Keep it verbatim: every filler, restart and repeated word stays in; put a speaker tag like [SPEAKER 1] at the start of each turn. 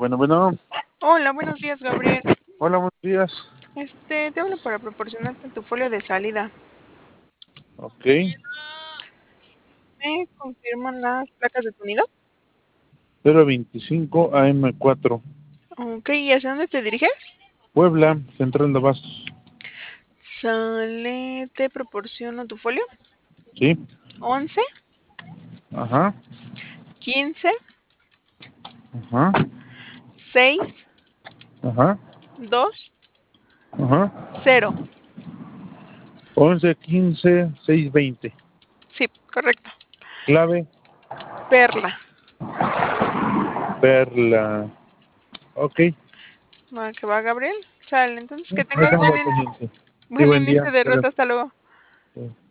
[SPEAKER 1] Bueno, bueno.
[SPEAKER 2] Hola, buenos días, Gabriel.
[SPEAKER 1] Hola, buenos días.
[SPEAKER 2] Este, te hablo para proporcionarte tu folio de salida.
[SPEAKER 1] Ok.
[SPEAKER 2] ¿Me confirman las placas de tu nido?
[SPEAKER 1] cero veinticinco A M cuatro.
[SPEAKER 2] Ok, ¿y hacia dónde te diriges?
[SPEAKER 1] Puebla, Central de Abastos.
[SPEAKER 2] Sale, te proporciono tu folio.
[SPEAKER 1] Sí.
[SPEAKER 2] once,
[SPEAKER 1] Ajá.
[SPEAKER 2] quince,
[SPEAKER 1] Ajá.
[SPEAKER 2] seis,
[SPEAKER 1] Ajá.
[SPEAKER 2] dos,
[SPEAKER 1] Ajá.
[SPEAKER 2] cero.
[SPEAKER 1] once, quince, seis, veinte.
[SPEAKER 2] Sí, correcto.
[SPEAKER 1] Clave.
[SPEAKER 2] Perla.
[SPEAKER 1] Perla. Ok.
[SPEAKER 2] Va, que va, Gabriel. Sale, entonces que
[SPEAKER 1] Me
[SPEAKER 2] tengas
[SPEAKER 1] tengo
[SPEAKER 2] buen,
[SPEAKER 1] al
[SPEAKER 2] in-
[SPEAKER 1] pendiente. Sí,
[SPEAKER 2] buen
[SPEAKER 1] buen día.
[SPEAKER 2] inicio de
[SPEAKER 1] Hasta luego.
[SPEAKER 2] ruta. Hasta luego.
[SPEAKER 1] Sí.